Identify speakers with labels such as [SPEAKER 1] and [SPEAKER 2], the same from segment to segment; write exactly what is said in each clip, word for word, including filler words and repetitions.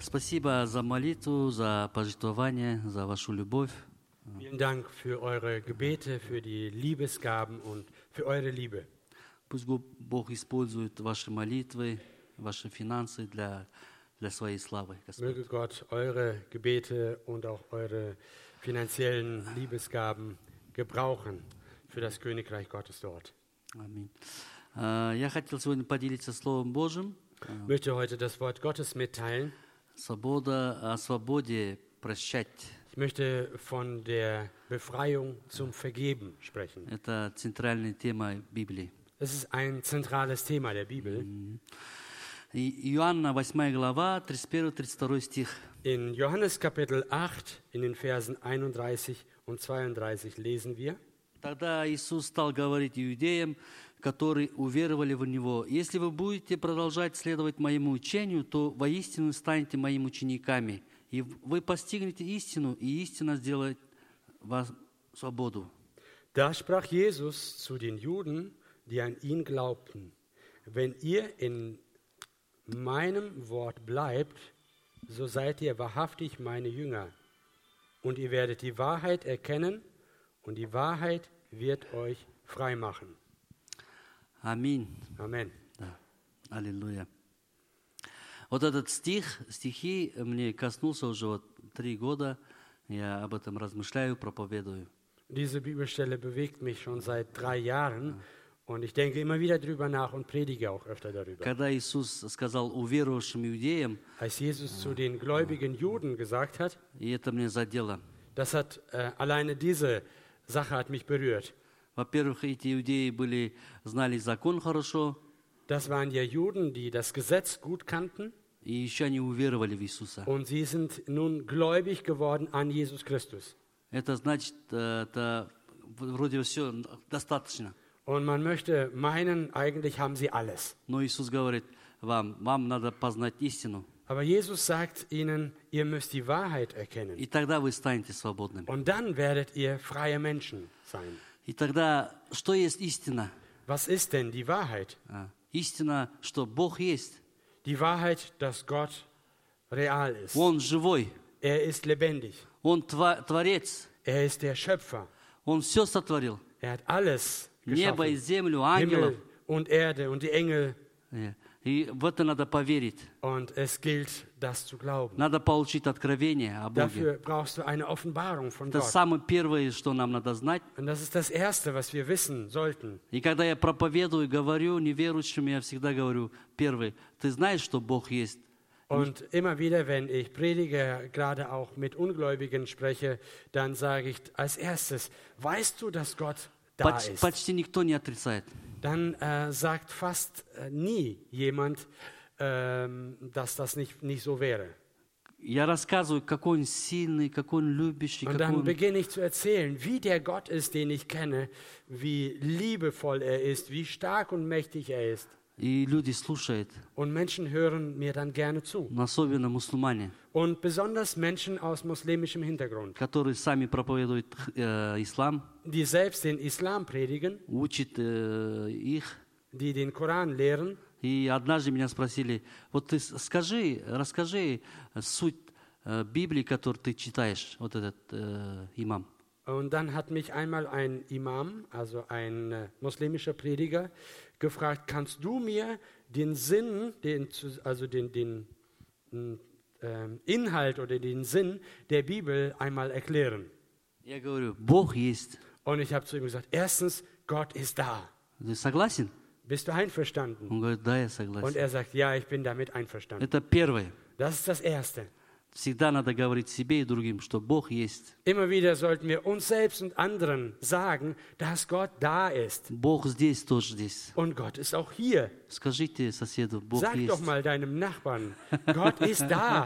[SPEAKER 1] спасибо за молитву, за пожертвование, за вашу любовь.
[SPEAKER 2] Vielen Dank für eure Gebete, für die Liebesgaben und für eure Liebe.
[SPEAKER 1] Пусть Бог- Бог использует ваши молитвы, ваши финансы для, для своей славы. Господь.
[SPEAKER 2] Möge Gott eure Gebete und auch eure finanziellen Liebesgaben gebrauchen für das Königreich Gottes dort.
[SPEAKER 1] Аминь. А, Я хотел сегодня поделиться Словом Божьим.
[SPEAKER 2] Ich möchte heute das Wort Gottes mitteilen.
[SPEAKER 1] Свобода, о свободе прощать.
[SPEAKER 2] Ich möchte von der Befreiung zum Vergeben sprechen.
[SPEAKER 1] Это центральная тема Библии.
[SPEAKER 2] Das ist ein zentrales Thema der Bibel.
[SPEAKER 1] И Иоанна восьмая глава, тридцать первый тридцать второй стих.
[SPEAKER 2] In Johannes Kapitel acht, in den Versen einunddreißig und zweiunddreißig lesen wir:
[SPEAKER 1] Тогда Иисус стал говорить иудеям, которые уверовали в Него: «Если вы будете продолжать следовать Моему учению, то воистину станете Моими учениками, и вы постигнете истину, и истина сделает вас свободу».
[SPEAKER 2] Da sprach Jesus zu den Juden, die an ihn glaubten: Wenn ihr in meinem Wort bleibt, so seid ihr wahrhaftig meine Jünger. Und ihr werdet die Wahrheit erkennen, und die Wahrheit wird euch frei machen.
[SPEAKER 1] Аминь.
[SPEAKER 2] Amen.
[SPEAKER 1] Да. Аллилуйя. Вот этот стих, стихи мне коснулся уже вот три года. Я об этом размышляю, проповедую.
[SPEAKER 2] Diese Bibelstelle bewegt mich schon seit drei Jahren und ich denke immer wieder drüber nach und predige auch öfter darüber.
[SPEAKER 1] Когда Иисус сказал уверовавшим иудеям,
[SPEAKER 2] Als Jesus zu den gläubigen Juden gesagt hat,
[SPEAKER 1] и это мне задело.
[SPEAKER 2] das hat äh, alleine diese Sache hat mich berührt.
[SPEAKER 1] Во-первых, эти иудеи были, знали закон хорошо,
[SPEAKER 2] Das waren ja Juden, die das Gesetz gut kannten
[SPEAKER 1] и еще они уверовали в Иисуса.
[SPEAKER 2] und sie sind nun gläubig geworden an Jesus Christus.
[SPEAKER 1] Это значит, э, это вроде все достаточно.
[SPEAKER 2] Und man möchte meinen, eigentlich haben sie alles.
[SPEAKER 1] Но Иисус говорит вам, вам надо познать истину,
[SPEAKER 2] Aber Jesus sagt ihnen, ihr müsst die Wahrheit erkennen.
[SPEAKER 1] и тогда вы станете свободными.
[SPEAKER 2] Und dann werdet ihr freie Menschen sein.
[SPEAKER 1] И тогда, что есть истина?
[SPEAKER 2] Was ist denn die Wahrheit?
[SPEAKER 1] А, Истина, что Бог есть.
[SPEAKER 2] Die Wahrheit, dass Gott real ist.
[SPEAKER 1] Он живой,
[SPEAKER 2] Er ist lebendig.
[SPEAKER 1] Он тва- Творец,
[SPEAKER 2] Er ist der Schöpfer.
[SPEAKER 1] Он все сотворил.
[SPEAKER 2] Er hat alles
[SPEAKER 1] Небо и
[SPEAKER 2] geschaffen.
[SPEAKER 1] землю, ангелов.
[SPEAKER 2] Himmel und Erde und die Engel.
[SPEAKER 1] Э, И в это надо поверить.
[SPEAKER 2] Und es gilt, das zu glauben.
[SPEAKER 1] Надо получить откровение о Боге.
[SPEAKER 2] Dafür brauchst du eine Offenbarung von
[SPEAKER 1] Это
[SPEAKER 2] Gott.
[SPEAKER 1] самое первое, что нам надо знать.
[SPEAKER 2] Und das ist das Erste, was wir wissen sollten.
[SPEAKER 1] И когда я проповедую, говорю неверующим, я всегда говорю, первый, ты знаешь, что Бог есть?
[SPEAKER 2] Und immer wieder, wenn ich predige, gerade auch mit Ungläubigen spreche, dann sage ich als erstes, weißt du, dass Gott da
[SPEAKER 1] Поч-
[SPEAKER 2] ist?
[SPEAKER 1] Почти никто не отрицает.
[SPEAKER 2] Dann äh, sagt fast äh, nie jemand, ähm, dass das nicht, nicht so wäre.
[SPEAKER 1] Я рассказываю, какой Он сильный, какой Он любящий,
[SPEAKER 2] Und
[SPEAKER 1] какой
[SPEAKER 2] dann
[SPEAKER 1] Он...
[SPEAKER 2] beginne ich zu erzählen, wie der Gott ist, den ich kenne, wie liebevoll er ist, wie stark und mächtig er ist.
[SPEAKER 1] И люди слушают,
[SPEAKER 2] Und Menschen hören mir dann gerne zu.
[SPEAKER 1] но особенно мусульмане,
[SPEAKER 2] Und besonders Menschen aus muslimischem Hintergrund,
[SPEAKER 1] которые сами проповедуют э, ислам,
[SPEAKER 2] die selbst den Islam predigen,
[SPEAKER 1] учат э, их.
[SPEAKER 2] die den Koran lehren.
[SPEAKER 1] И однажды меня спросили, вот ты с- скажи, расскажи суть э, Библии, которую ты читаешь, вот этот э, имам.
[SPEAKER 2] Und dann hat mich einmal ein Imam, also ein äh, muslimischer Prediger, gefragt, kannst du mir den Sinn, den, zu- also den, den mh, ähm, Inhalt oder den Sinn der Bibel einmal erklären?
[SPEAKER 1] Я говорю, Бог есть.
[SPEAKER 2] Und ich habe zu ihm gesagt, erstens, Gott ist da.
[SPEAKER 1] Ты согласен?
[SPEAKER 2] Bist du einverstanden?
[SPEAKER 1] Он говорит, да, я
[SPEAKER 2] Und
[SPEAKER 1] согласен.
[SPEAKER 2] er sagt, ja, ich bin damit einverstanden.
[SPEAKER 1] Это первое.
[SPEAKER 2] Das ist das Erste.
[SPEAKER 1] Всегда надо говорить себе и другим, что Бог есть.
[SPEAKER 2] Immer wieder sollten wir uns selbst und anderen sagen, dass Gott da ist.
[SPEAKER 1] Бог здесь, тоже здесь.
[SPEAKER 2] Und Gott ist auch hier.
[SPEAKER 1] Скажите соседу, Бог
[SPEAKER 2] Sag doch
[SPEAKER 1] есть.
[SPEAKER 2] mal deinem Nachbarn, Gott ist da.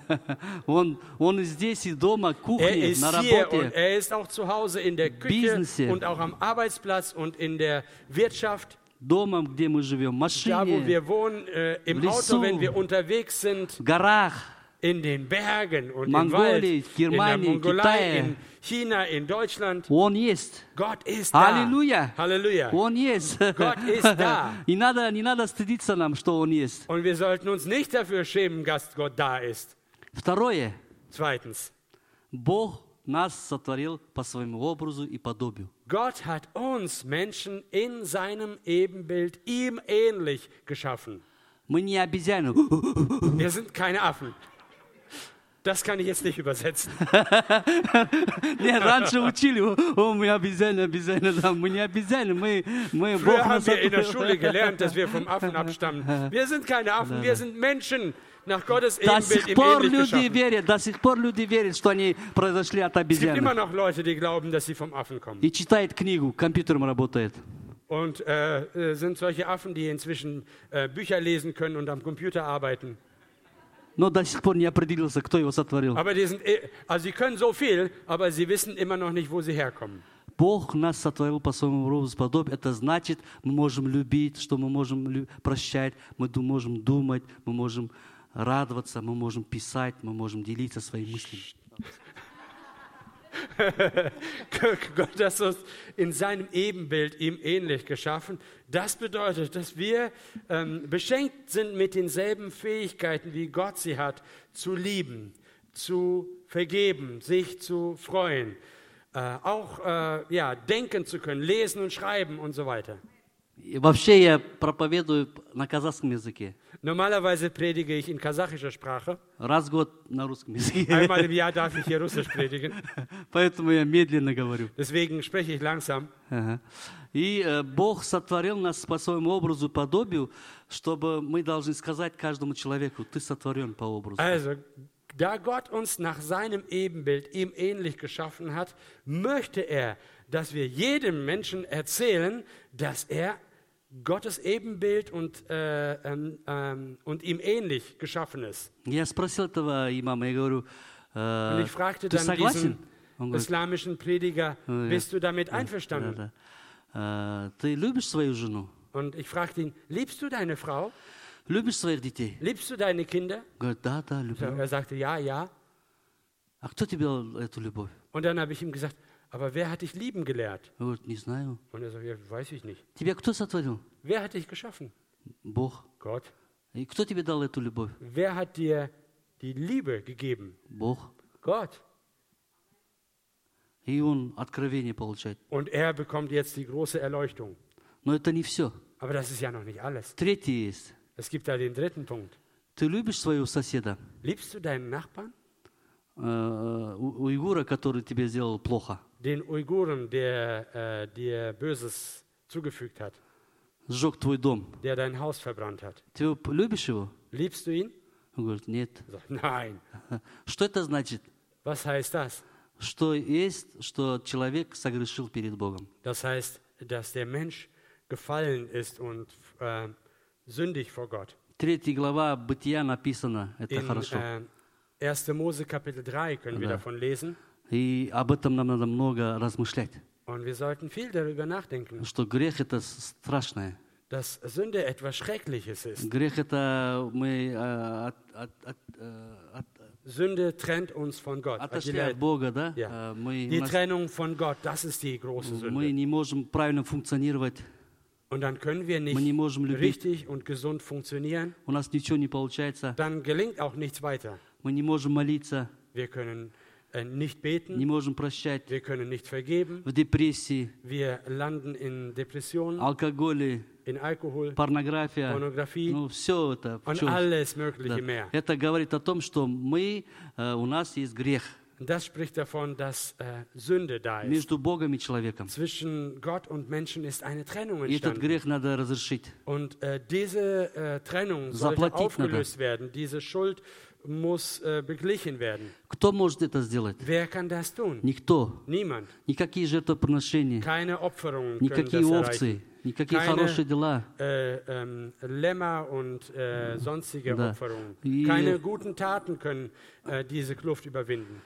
[SPEAKER 1] Он, он и здесь, и дома,
[SPEAKER 2] Er
[SPEAKER 1] кухне,
[SPEAKER 2] ist
[SPEAKER 1] на
[SPEAKER 2] hier und
[SPEAKER 1] работе.
[SPEAKER 2] er ist auch zu Hause in der Küche
[SPEAKER 1] Business.
[SPEAKER 2] und auch am Arbeitsplatz und in der Wirtschaft,
[SPEAKER 1] Дома, где мы живем, в
[SPEAKER 2] da wo
[SPEAKER 1] машине,
[SPEAKER 2] wir wohnen, äh, im
[SPEAKER 1] В
[SPEAKER 2] Auto,
[SPEAKER 1] лесу.
[SPEAKER 2] wenn wir unterwegs sind,
[SPEAKER 1] в горах,
[SPEAKER 2] in den Bergen und im
[SPEAKER 1] Mongolie,
[SPEAKER 2] Wald, in der
[SPEAKER 1] Германии,
[SPEAKER 2] Mongolei,
[SPEAKER 1] Китае.
[SPEAKER 2] in China, in Deutschland.
[SPEAKER 1] Он есть.
[SPEAKER 2] Gott ist da.
[SPEAKER 1] Halleluja.
[SPEAKER 2] Halleluja.
[SPEAKER 1] Он есть.
[SPEAKER 2] Gott ist da.
[SPEAKER 1] Не надо, не надо стыдиться нам, что Он есть.
[SPEAKER 2] Und wir sollten uns nicht dafür schämen, dass Gott da ist.
[SPEAKER 1] Второе.
[SPEAKER 2] Zweitens,
[SPEAKER 1] Бог нас сотворил по своему образу и подобию.
[SPEAKER 2] Gott hat uns Menschen in seinem Ebenbild ihm ähnlich geschaffen.
[SPEAKER 1] Мы не обезьяны.
[SPEAKER 2] Wir sind keine Affen. Das kann ich jetzt nicht übersetzen.
[SPEAKER 1] Нет, раньше учили, о, мы обезьяны, обезьяны, да, мы не обезьяны, мы, мы Бог
[SPEAKER 2] Früher haben
[SPEAKER 1] нас
[SPEAKER 2] wir in der Schule
[SPEAKER 1] сотворил.
[SPEAKER 2] gelernt, dass wir vom Affen abstammen. Wir sind keine Affen, wir sind Menschen nach Gottes
[SPEAKER 1] До
[SPEAKER 2] Ebenbild
[SPEAKER 1] сих
[SPEAKER 2] ihm
[SPEAKER 1] пор
[SPEAKER 2] ähnlich
[SPEAKER 1] люди
[SPEAKER 2] geschaffen.
[SPEAKER 1] верят, до сих пор люди верят, что они произошли от
[SPEAKER 2] Es gibt immer
[SPEAKER 1] обезьяны.
[SPEAKER 2] noch Leute, die glauben, dass sie vom Affen kommen.
[SPEAKER 1] И читает книгу, компьютером работает.
[SPEAKER 2] Und äh, äh, sind solche Affen, die inzwischen äh, Bücher lesen können und am Computer arbeiten.
[SPEAKER 1] Но до сих пор не определился, кто его сотворил.
[SPEAKER 2] Aber die sind, eh- also sie können so viel, aber sie wissen immer noch nicht, wo sie herkommen.
[SPEAKER 1] Бог нас сотворил по своему образу и подобию. Это значит, мы можем любить, что мы можем лю- прощать, мы ду- можем думать, мы можем радоваться, мы можем писать, мы можем делиться своими мыслями.
[SPEAKER 2] Gott hat uns in seinem Ebenbild ihm ähnlich geschaffen. Das bedeutet, dass wir ähm, beschenkt sind mit denselben Fähigkeiten, wie Gott sie hat, zu lieben, zu vergeben, sich zu freuen, äh, auch äh, ja, denken zu können, lesen und schreiben und so weiter.
[SPEAKER 1] И вообще я проповедую на казахском языке.
[SPEAKER 2] Normalerweise predige ich in kasachischer Sprache.
[SPEAKER 1] Раз в год на русском языке.
[SPEAKER 2] Einmal im Jahr darf ich hier Russisch predigen.
[SPEAKER 1] Поэтому я медленно говорю.
[SPEAKER 2] Deswegen spreche ich langsam.
[SPEAKER 1] Ага. И э, Бог сотворил нас по своему образу и подобию, чтобы мы должны сказать каждому человеку, ты сотворен по образу.
[SPEAKER 2] Also, da Gott uns nach seinem Ebenbild ihm ähnlich geschaffen hat, möchte er, dass wir jedem Menschen erzählen, dass er Gottes Ebenbild und, äh, ähm, ähm, und ihm ähnlich geschaffen ist.
[SPEAKER 1] Я спросил этого имама, я говорю, э,
[SPEAKER 2] Und ich fragte
[SPEAKER 1] ты
[SPEAKER 2] dann
[SPEAKER 1] согласен?
[SPEAKER 2] diesen
[SPEAKER 1] Он говорит,
[SPEAKER 2] islamischen Prediger,
[SPEAKER 1] Ja.
[SPEAKER 2] bist du damit
[SPEAKER 1] да,
[SPEAKER 2] einverstanden?
[SPEAKER 1] да. Э, ты любишь свою жену?
[SPEAKER 2] Und ich fragte ihn, liebst du deine Frau?
[SPEAKER 1] Любишь своих детей?
[SPEAKER 2] Liebst du deine Kinder?
[SPEAKER 1] Говорит, да, да, люблю.
[SPEAKER 2] Er sagte, ja, ja.
[SPEAKER 1] А кто тебе дал эту любовь?
[SPEAKER 2] Und dann habe ich ihm gesagt, aber wer hat dich lieben gelehrt?
[SPEAKER 1] Он говорит, не знаю.
[SPEAKER 2] Und er sagt, ja, weiß ich nicht.
[SPEAKER 1] Тебя кто сотворил?
[SPEAKER 2] Wer hat dich geschaffen?
[SPEAKER 1] Бог.
[SPEAKER 2] Gott.
[SPEAKER 1] И кто тебе дал эту любовь?
[SPEAKER 2] Wer hat dir die Liebe gegeben?
[SPEAKER 1] Бог.
[SPEAKER 2] Gott.
[SPEAKER 1] И он откровение получает.
[SPEAKER 2] Und er bekommt jetzt die große Erleuchtung.
[SPEAKER 1] Но это не все.
[SPEAKER 2] Aber das ist ja noch nicht alles.
[SPEAKER 1] Третий есть.
[SPEAKER 2] Es gibt da den dritten Punkt.
[SPEAKER 1] Ты любишь своего соседа,
[SPEAKER 2] Liebst du deinen Nachbarn?
[SPEAKER 1] э, у- уйгура, который тебе сделал плохо?
[SPEAKER 2] Den Uiguren, der äh, dir Böses zugefügt hat,
[SPEAKER 1] Сжег твой дом.
[SPEAKER 2] der dein Haus verbrannt hat.
[SPEAKER 1] Ты п- любишь его?
[SPEAKER 2] Liebst du ihn?
[SPEAKER 1] Он говорит, нет.
[SPEAKER 2] Er sagt, nein.
[SPEAKER 1] Что это значит?
[SPEAKER 2] Was heißt das?
[SPEAKER 1] Что есть, что человек согрешил перед Богом.
[SPEAKER 2] Das heißt, dass der Mensch gefallen ist und äh, sündig vor Gott.
[SPEAKER 1] Третья глава Бытия написано, это
[SPEAKER 2] In
[SPEAKER 1] хорошо.
[SPEAKER 2] äh, erster Mose Kapitel drei können wir
[SPEAKER 1] Ja.
[SPEAKER 2] davon lesen.
[SPEAKER 1] И об этом нам надо много размышлять.
[SPEAKER 2] Und wir sollten viel darüber nachdenken,
[SPEAKER 1] Что грех это с- страшное.
[SPEAKER 2] dass Sünde etwas Schreckliches ist.
[SPEAKER 1] Грех это мы э, от- от- от- э, от-
[SPEAKER 2] Sünde trennt uns von Gott.
[SPEAKER 1] отошли
[SPEAKER 2] Отделяет.
[SPEAKER 1] от Бога, да?
[SPEAKER 2] Ja.
[SPEAKER 1] Э, Мы, у
[SPEAKER 2] Die
[SPEAKER 1] нас-
[SPEAKER 2] Trennung von Gott, das ist die große
[SPEAKER 1] мы
[SPEAKER 2] Sünde.
[SPEAKER 1] не можем правильно функционировать,
[SPEAKER 2] Und dann können wir
[SPEAKER 1] мы не
[SPEAKER 2] nicht
[SPEAKER 1] можем любить,
[SPEAKER 2] richtig und gesund funktionieren.
[SPEAKER 1] у нас ничего не получается,
[SPEAKER 2] Dann gelingt auch nichts weiter.
[SPEAKER 1] мы не можем молиться,
[SPEAKER 2] Wir können äh, nicht
[SPEAKER 1] не
[SPEAKER 2] beten,
[SPEAKER 1] можем прощать,
[SPEAKER 2] wir können nicht vergeben,
[SPEAKER 1] в депрессии,
[SPEAKER 2] wir landen in Depressionen,
[SPEAKER 1] алкоголе,
[SPEAKER 2] in Alkohol,
[SPEAKER 1] порнография,
[SPEAKER 2] Pornografie
[SPEAKER 1] ну все это. в
[SPEAKER 2] und
[SPEAKER 1] чём?
[SPEAKER 2] alles
[SPEAKER 1] Да.
[SPEAKER 2] Mögliche mehr.
[SPEAKER 1] Это говорит о том, что мы, э, у нас есть грех
[SPEAKER 2] Und das spricht davon, dass äh, Sünde da ist.
[SPEAKER 1] между Богом и человеком.
[SPEAKER 2] Zwischen Gott und Menschen ist eine Trennung
[SPEAKER 1] И этот
[SPEAKER 2] entstanden.
[SPEAKER 1] грех надо разрешить.
[SPEAKER 2] Und äh, diese äh, Trennung sollte
[SPEAKER 1] Заплатить
[SPEAKER 2] aufgelöst werden. Diese Schuld muss äh, beglichen werden.
[SPEAKER 1] Кто может это сделать?
[SPEAKER 2] Wer kann das tun?
[SPEAKER 1] Никто.
[SPEAKER 2] Niemand.
[SPEAKER 1] Никакие жертвоприношения,
[SPEAKER 2] Keine Opferungen können
[SPEAKER 1] никакие
[SPEAKER 2] das
[SPEAKER 1] овцы,
[SPEAKER 2] erreichen.
[SPEAKER 1] никакие
[SPEAKER 2] Keine-
[SPEAKER 1] хорошие дела.
[SPEAKER 2] Äh, ähm, Lämmer und äh, sonstige
[SPEAKER 1] Da.
[SPEAKER 2] Opferungen.
[SPEAKER 1] Die-
[SPEAKER 2] Keine guten Taten können äh, diese Kluft überwinden.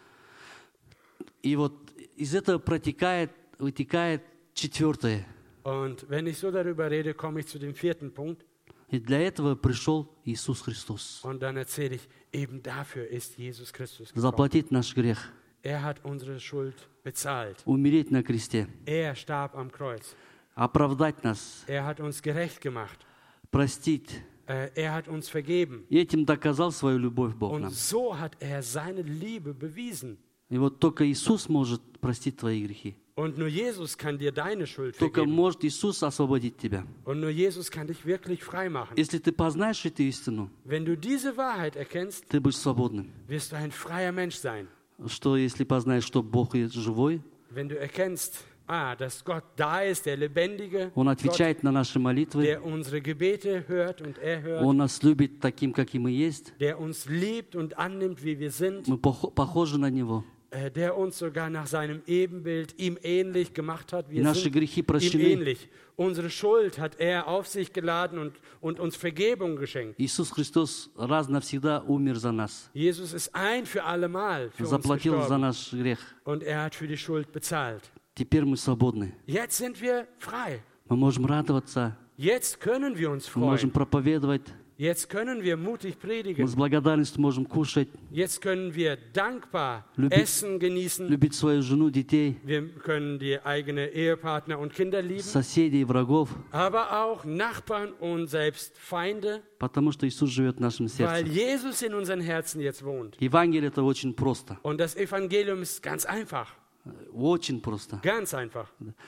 [SPEAKER 1] И вот из этого протекает, вытекает четвертое.
[SPEAKER 2] Und wenn ich so darüber rede, komme ich zu dem vierten Punkt.
[SPEAKER 1] И для этого пришел Иисус Христос.
[SPEAKER 2] Und dann erzähle ich, eben dafür ist Jesus Christus gekommen.
[SPEAKER 1] Заплатить наш грех,
[SPEAKER 2] Er hat unsere Schuld bezahlt.
[SPEAKER 1] умереть на кресте,
[SPEAKER 2] Er starb am Kreuz.
[SPEAKER 1] оправдать нас,
[SPEAKER 2] Er hat uns gerecht gemacht,
[SPEAKER 1] простить,
[SPEAKER 2] äh, er hat uns vergeben.
[SPEAKER 1] И этим доказал свою любовь Бог
[SPEAKER 2] Und
[SPEAKER 1] нам.
[SPEAKER 2] so hat er seine Liebe bewiesen.
[SPEAKER 1] И вот только Иисус может простить твои грехи.
[SPEAKER 2] Und nur Jesus kann dir deine Schuld
[SPEAKER 1] Только
[SPEAKER 2] vergeben.
[SPEAKER 1] может Иисус освободить тебя.
[SPEAKER 2] Und nur Jesus kann dich wirklich frei machen.
[SPEAKER 1] Если ты познаешь эту истину,
[SPEAKER 2] Wenn du diese Wahrheit erkennst,
[SPEAKER 1] ты будешь свободным.
[SPEAKER 2] wirst du ein freier Mensch sein.
[SPEAKER 1] Что если познаешь, что Бог есть живой,
[SPEAKER 2] Wenn du erkennst, ah, dass Gott da ist, der Lebendige,
[SPEAKER 1] Он
[SPEAKER 2] Gott,
[SPEAKER 1] отвечает на наши молитвы,
[SPEAKER 2] der unsere Gebete hört und erhört,
[SPEAKER 1] Он нас любит таким, каким мы есть,
[SPEAKER 2] der uns liebt und annimmt, wie wir sind,
[SPEAKER 1] мы пох- похожи на Него.
[SPEAKER 2] äh, der uns sogar nach seinem Ebenbild ihm ähnlich gemacht hat.
[SPEAKER 1] И
[SPEAKER 2] Wir
[SPEAKER 1] наши
[SPEAKER 2] sind
[SPEAKER 1] грехи
[SPEAKER 2] ihm
[SPEAKER 1] прощены.
[SPEAKER 2] ähnlich. Unsere Schuld hat er auf sich geladen und, und uns Vergebung geschenkt.
[SPEAKER 1] Иисус Христос раз навсегда умер за нас,
[SPEAKER 2] Jesus ist ein für allemal für uns
[SPEAKER 1] заплатил за
[SPEAKER 2] gestorben
[SPEAKER 1] наш грех.
[SPEAKER 2] und er hat für die Schuld bezahlt.
[SPEAKER 1] Теперь мы свободны.
[SPEAKER 2] Jetzt sind wir frei.
[SPEAKER 1] Мы можем радоваться,
[SPEAKER 2] Jetzt können wir uns
[SPEAKER 1] мы можем
[SPEAKER 2] freuen.
[SPEAKER 1] проповедовать,
[SPEAKER 2] Jetzt können wir mutig
[SPEAKER 1] мы
[SPEAKER 2] predigen.
[SPEAKER 1] с благодарностью можем кушать,
[SPEAKER 2] Jetzt können wir dankbar
[SPEAKER 1] Любить-
[SPEAKER 2] Essen genießen.
[SPEAKER 1] любить свою жену, детей,
[SPEAKER 2] Wir können die eigene Ehepartner und Kinder lieben,
[SPEAKER 1] соседей, врагов,
[SPEAKER 2] aber auch Nachbarn und selbst Feinde,
[SPEAKER 1] потому что Иисус живет в нашем
[SPEAKER 2] weil
[SPEAKER 1] сердце.
[SPEAKER 2] Jesus in unseren Herzen jetzt wohnt.
[SPEAKER 1] Евангелие это очень просто,
[SPEAKER 2] Und das Evangelium ist ganz einfach.
[SPEAKER 1] очень просто.
[SPEAKER 2] Ganz einfach.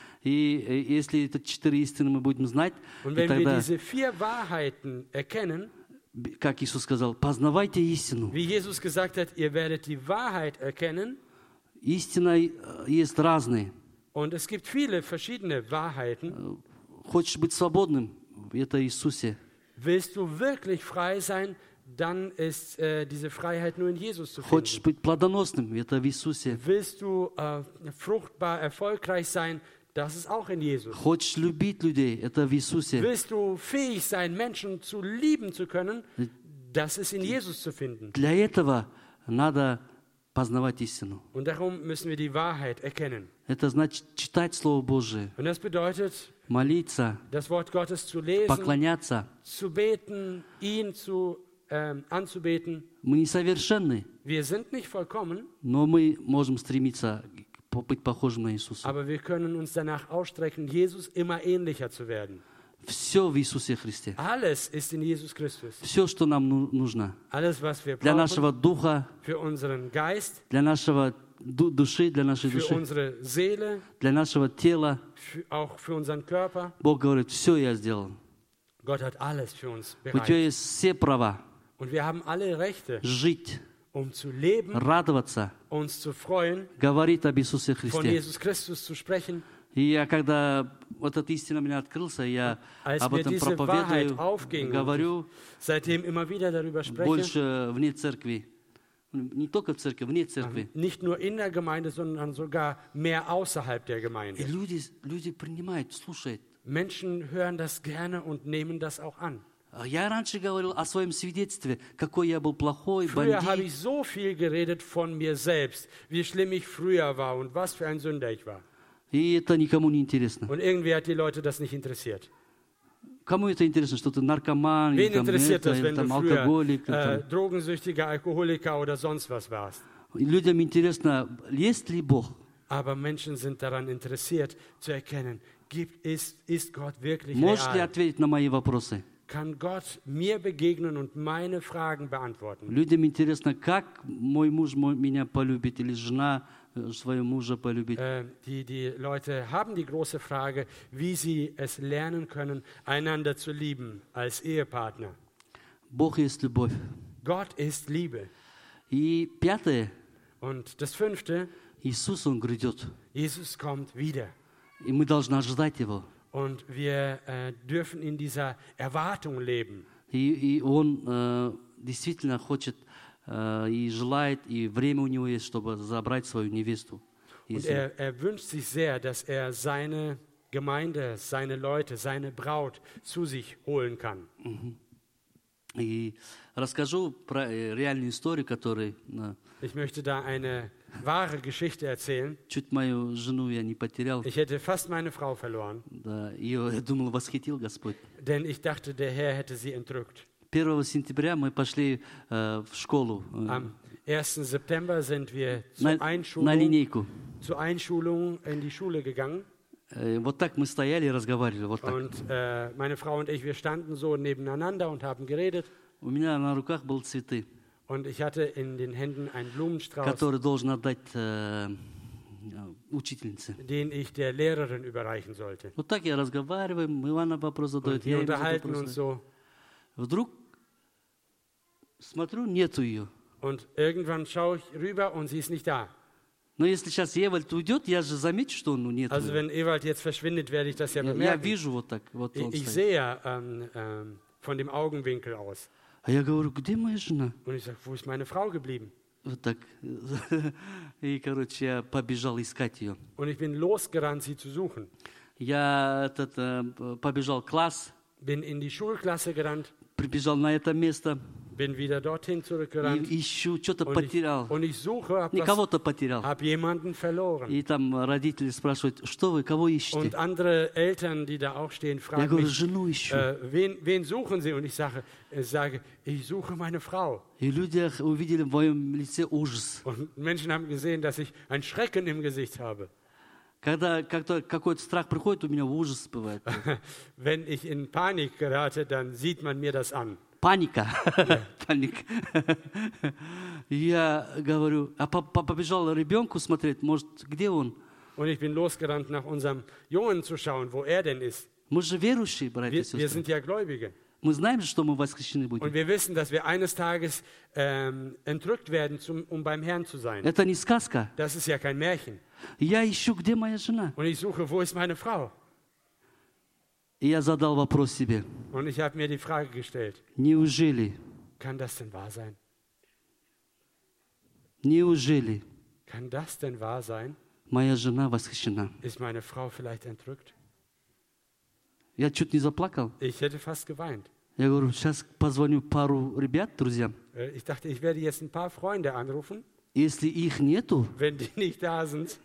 [SPEAKER 1] И э, если эти четыре истины мы будем знать,
[SPEAKER 2] Und
[SPEAKER 1] и
[SPEAKER 2] wenn wir
[SPEAKER 1] тогда,
[SPEAKER 2] diese vier Wahrheiten erkennen,
[SPEAKER 1] б- как Иисус сказал, познавайте истину.
[SPEAKER 2] wie Jesus gesagt hat, ihr werdet die Wahrheit erkennen.
[SPEAKER 1] Истина э, есть разные.
[SPEAKER 2] Und es gibt viele verschiedene Wahrheiten.
[SPEAKER 1] Хочешь быть свободным, это Иисусе.
[SPEAKER 2] Willst du wirklich frei sein, dann ist äh, diese Freiheit nur in Jesus zu
[SPEAKER 1] Хочешь
[SPEAKER 2] finden.
[SPEAKER 1] быть плодоносным, это в Иисусе.
[SPEAKER 2] Willst du äh, fruchtbar, erfolgreich sein, das ist auch in Jesus.
[SPEAKER 1] Хочешь любить людей, это в Иисусе.
[SPEAKER 2] Willst du fähig sein, Menschen zu lieben zu können, das ist in Jesus zu finden.
[SPEAKER 1] Для этого надо познавать истину.
[SPEAKER 2] Und darum müssen wir die Wahrheit erkennen.
[SPEAKER 1] Это значит читать Слово Божие,
[SPEAKER 2] Und das bedeutet,
[SPEAKER 1] молиться,
[SPEAKER 2] das Wort Gottes zu lesen,
[SPEAKER 1] поклоняться.
[SPEAKER 2] zu beten, ihn zu, ähm, anzubeten.
[SPEAKER 1] Мы несовершенны,
[SPEAKER 2] Wir sind nicht vollkommen,
[SPEAKER 1] но мы можем стремиться по- быть похожим на Иисуса.
[SPEAKER 2] aber wir können uns danach ausstrecken, Jesus immer ähnlicher zu werden.
[SPEAKER 1] Все в Иисусе Христе.
[SPEAKER 2] Alles ist in Jesus Christus.
[SPEAKER 1] Все, что нам ну- нужно.
[SPEAKER 2] Alles, was wir
[SPEAKER 1] Для
[SPEAKER 2] brauchen
[SPEAKER 1] нашего духа,
[SPEAKER 2] für unseren Geist,
[SPEAKER 1] для нашего ду- души, для нашей
[SPEAKER 2] für
[SPEAKER 1] души,
[SPEAKER 2] unsere Seele,
[SPEAKER 1] для нашего тела.
[SPEAKER 2] für, auch für unseren Körper.
[SPEAKER 1] Бог говорит, все я сделал.
[SPEAKER 2] Gott hat alles für uns
[SPEAKER 1] У тебя
[SPEAKER 2] bereit.
[SPEAKER 1] есть все права
[SPEAKER 2] Und wir haben alle Rechte,
[SPEAKER 1] жить,
[SPEAKER 2] um zu leben,
[SPEAKER 1] радоваться,
[SPEAKER 2] uns zu freuen,
[SPEAKER 1] говорить об Иисусе
[SPEAKER 2] von
[SPEAKER 1] Христе.
[SPEAKER 2] Jesus Christus zu sprechen.
[SPEAKER 1] И я, когда вот эта истина меня открылся, я
[SPEAKER 2] Als
[SPEAKER 1] об
[SPEAKER 2] mir
[SPEAKER 1] этом
[SPEAKER 2] diese
[SPEAKER 1] проповедую,
[SPEAKER 2] Wahrheit aufging,
[SPEAKER 1] говорю
[SPEAKER 2] seitdem immer wieder darüber spreche,
[SPEAKER 1] больше вне церкви. Не только в церкви, вне церкви.
[SPEAKER 2] nicht nur in der Gemeinde, sondern sogar mehr außerhalb der
[SPEAKER 1] И
[SPEAKER 2] Gemeinde.
[SPEAKER 1] люди, люди принимают, слушают.
[SPEAKER 2] Menschen hören das gerne und nehmen das auch an.
[SPEAKER 1] А Я раньше говорил о своем свидетельстве, какой я был плохой,
[SPEAKER 2] Früher habe
[SPEAKER 1] бандит.
[SPEAKER 2] ich so viel geredet von mir selbst, wie schlimm ich früher war und was für ein Sünder ich war.
[SPEAKER 1] И это никому не интересно.
[SPEAKER 2] Und irgendwie hat die Leute das nicht interessiert.
[SPEAKER 1] Кому это интересно, что ты наркоман, или
[SPEAKER 2] Wen
[SPEAKER 1] там,
[SPEAKER 2] interessiert
[SPEAKER 1] это,
[SPEAKER 2] das,
[SPEAKER 1] или
[SPEAKER 2] wenn du
[SPEAKER 1] там
[SPEAKER 2] früher
[SPEAKER 1] алкоголик? или
[SPEAKER 2] äh,
[SPEAKER 1] там.
[SPEAKER 2] drogensüchtiger Alkoholiker oder sonst was warst?
[SPEAKER 1] И Людям интересно, есть ли Бог?
[SPEAKER 2] Aber Menschen sind daran interessiert, zu erkennen, gibt, ist, ist Gott wirklich
[SPEAKER 1] Можешь ли
[SPEAKER 2] real?
[SPEAKER 1] ответить на мои вопросы?
[SPEAKER 2] Kann Gott mir begegnen und meine Fragen beantworten?
[SPEAKER 1] Людям интересно, как мой муж мой- меня полюбит, или жена э, своего мужа полюбит.
[SPEAKER 2] Äh, die, die Leute haben die große Frage, wie sie es lernen können, einander zu lieben als Ehepartner.
[SPEAKER 1] Бог есть любовь.
[SPEAKER 2] Gott ist Liebe.
[SPEAKER 1] И пятое,
[SPEAKER 2] Und das Fünfte,
[SPEAKER 1] Иисус, Он грядет.
[SPEAKER 2] Jesus kommt wieder.
[SPEAKER 1] И мы должны ожидать Его.
[SPEAKER 2] Und wir äh, dürfen in dieser Erwartung leben.
[SPEAKER 1] И, и Он э, действительно хочет э, и желает, и время у Него есть, чтобы забрать свою невесту.
[SPEAKER 2] Und
[SPEAKER 1] Если-
[SPEAKER 2] er, er wünscht sich sehr, dass er seine Gemeinde, seine Leute, seine Braut zu sich holen kann.
[SPEAKER 1] И расскажу про э, реальную историю, которая э,
[SPEAKER 2] Ich möchte da eine wahre Geschichte erzählen.
[SPEAKER 1] чуть мою жену я не потерял.
[SPEAKER 2] Ich hätte fast meine Frau verloren,
[SPEAKER 1] Да, ее, я думал, восхитил Господь.
[SPEAKER 2] denn ich dachte, der Herr hätte sie entrückt.
[SPEAKER 1] первого сентября мы пошли э, в школу э,
[SPEAKER 2] Am ersten September sind wir
[SPEAKER 1] на,
[SPEAKER 2] zur
[SPEAKER 1] на
[SPEAKER 2] Einschulung,
[SPEAKER 1] линейку.
[SPEAKER 2] zur Einschulung in die Schule gegangen.
[SPEAKER 1] Э, Вот так мы стояли и разговаривали, вот так.
[SPEAKER 2] Und äh, meine Frau und ich, wir standen so nebeneinander und haben geredet.
[SPEAKER 1] У меня на руках были цветы,
[SPEAKER 2] Und ich hatte in den Händen einen Blumenstrauß,
[SPEAKER 1] который должен отдать э, учительнице.
[SPEAKER 2] den ich der Lehrerin überreichen sollte.
[SPEAKER 1] Вот так я разговариваю, Ивана вопрос задает,
[SPEAKER 2] Und wir
[SPEAKER 1] я ему
[SPEAKER 2] unterhalten
[SPEAKER 1] вопрос
[SPEAKER 2] uns
[SPEAKER 1] задаю.
[SPEAKER 2] so.
[SPEAKER 1] Вдруг смотрю, нету ее.
[SPEAKER 2] Und irgendwann schaue ich rüber und sie ist nicht da.
[SPEAKER 1] Но если сейчас Евальд уйдет, я же замечу, что ну, нет.
[SPEAKER 2] Also wenn Ewald jetzt verschwindet, werde ich das ja
[SPEAKER 1] Я, я
[SPEAKER 2] bemerken.
[SPEAKER 1] вижу вот так, вот он
[SPEAKER 2] Ich, ich
[SPEAKER 1] стоит.
[SPEAKER 2] sehe ja ähm, ähm, von dem Augenwinkel aus.
[SPEAKER 1] А я говорю, где моя жена?
[SPEAKER 2] Und ich sage, wo ist meine Frau geblieben?
[SPEAKER 1] Вот так. И, короче, я побежал искать ее.
[SPEAKER 2] Und ich bin losgerannt, sie zu suchen.
[SPEAKER 1] Я этот, э, побежал в класс,
[SPEAKER 2] Bin in die Schulklasse gerannt,
[SPEAKER 1] прибежал на это место,
[SPEAKER 2] bin wieder dorthin zurückgerannt.
[SPEAKER 1] и ищу, что-то
[SPEAKER 2] Und ich,
[SPEAKER 1] потерял.
[SPEAKER 2] und ich suche, habe
[SPEAKER 1] Не кого-то потерял.
[SPEAKER 2] hab jemanden verloren.
[SPEAKER 1] И там родители спрашивают, что вы, кого ищете?
[SPEAKER 2] Und andere Eltern, die da auch stehen,
[SPEAKER 1] Я
[SPEAKER 2] fragen
[SPEAKER 1] говорю,
[SPEAKER 2] mich,
[SPEAKER 1] жену ищу.
[SPEAKER 2] äh, wen, wen suchen sie? Und ich sage, ich sage, ich suche meine Frau.
[SPEAKER 1] И люди увидели в моем лице ужас.
[SPEAKER 2] Und Menschen haben gesehen, dass ich einen Schrecken im Gesicht habe.
[SPEAKER 1] Когда как-то какой-то страх приходит, у меня ужас бывает.
[SPEAKER 2] Wenn ich in Panik gerate, dann sieht man mir das an.
[SPEAKER 1] Паника. Паник. Я говорю, а по- по- побежал ребенку смотреть, может, где он?
[SPEAKER 2] Und ich bin losgerannt, nach unserem Jungen zu schauen, wo er denn ist.
[SPEAKER 1] Мы же верующие, братья и
[SPEAKER 2] Wir, wir
[SPEAKER 1] сестры.
[SPEAKER 2] sind ja Gläubige.
[SPEAKER 1] Мы знаем же, что мы воскрешены будем.
[SPEAKER 2] Und wir wissen, dass wir eines Tages ähm, entrückt werden, zum, um beim Herrn zu sein.
[SPEAKER 1] Это не сказка.
[SPEAKER 2] Das ist ja kein Märchen.
[SPEAKER 1] Я ищу, где моя жена.
[SPEAKER 2] Und ich suche, wo ist meine Frau?
[SPEAKER 1] И я задал вопрос себе.
[SPEAKER 2] Und ich habe mir die Frage gestellt,
[SPEAKER 1] Неужели,
[SPEAKER 2] kann das denn wahr sein?
[SPEAKER 1] неужели
[SPEAKER 2] Kann das denn wahr sein?
[SPEAKER 1] моя жена восхищена?
[SPEAKER 2] Ist meine Frau vielleicht entrückt?
[SPEAKER 1] Я чуть не заплакал.
[SPEAKER 2] Ich hätte fast geweint.
[SPEAKER 1] Я говорю, сейчас позвоню пару ребят, друзьям.
[SPEAKER 2] Äh, Ich dachte, ich werde jetzt ein paar Freunde anrufen.
[SPEAKER 1] Если их нету,
[SPEAKER 2] Wenn die nicht da sind,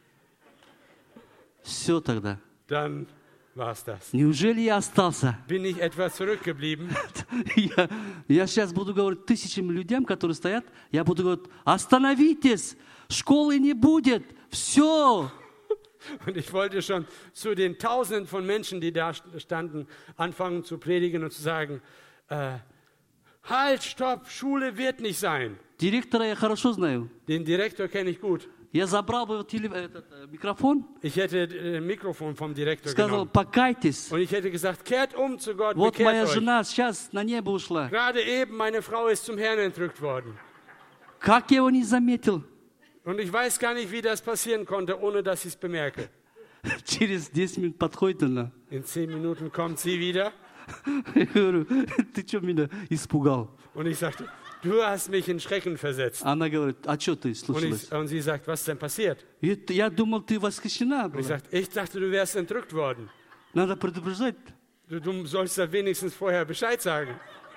[SPEAKER 1] все тогда.
[SPEAKER 2] dann war es das.
[SPEAKER 1] Неужели я остался?
[SPEAKER 2] Bin ich etwas zurückgeblieben?
[SPEAKER 1] Я, я сейчас буду говорить тысячам людям, которые стоят, я буду говорить, остановитесь, школы не будет, все.
[SPEAKER 2] Und ich wollte schon zu den Tausenden von Menschen, die da standen, anfangen zu predigen und zu sagen, äh, halt, stopp, Schule wird nicht sein.
[SPEAKER 1] Директора я хорошо знаю.
[SPEAKER 2] Den Direktor kenne ich gut.
[SPEAKER 1] Я забрал бы его теле- этот, э, микрофон,
[SPEAKER 2] Ich hätte äh, ein Mikrofon vom Direktor
[SPEAKER 1] сказал,
[SPEAKER 2] genommen.
[SPEAKER 1] покайтесь.
[SPEAKER 2] Und ich hätte gesagt, kehrt um zu Gott,
[SPEAKER 1] Вот моя
[SPEAKER 2] bekehrt euch.
[SPEAKER 1] жена сейчас на небо ушла.
[SPEAKER 2] Gerade eben, meine Frau ist zum Herrn entrückt worden.
[SPEAKER 1] Как я его не заметил?
[SPEAKER 2] Und ich weiß gar nicht, wie das passieren konnte, ohne dass ich es bemerke.
[SPEAKER 1] Через десять минут подходит она.
[SPEAKER 2] In zehn Minuten kommt sie wieder
[SPEAKER 1] Я говорю, ты что меня испугал?
[SPEAKER 2] und ich sagte, du hast mich in Schrecken versetzt.
[SPEAKER 1] Она говорит, а что ты
[SPEAKER 2] Und,
[SPEAKER 1] случилось?
[SPEAKER 2] ich, und sie sagt, was ist denn passiert?
[SPEAKER 1] И Я думал, ты восхищена
[SPEAKER 2] Und ich
[SPEAKER 1] была.
[SPEAKER 2] sagte, ich dachte, du wärst entrückt worden.
[SPEAKER 1] Надо предупреждать.
[SPEAKER 2] Du, du sollst da wenigstens vorher Bescheid sagen.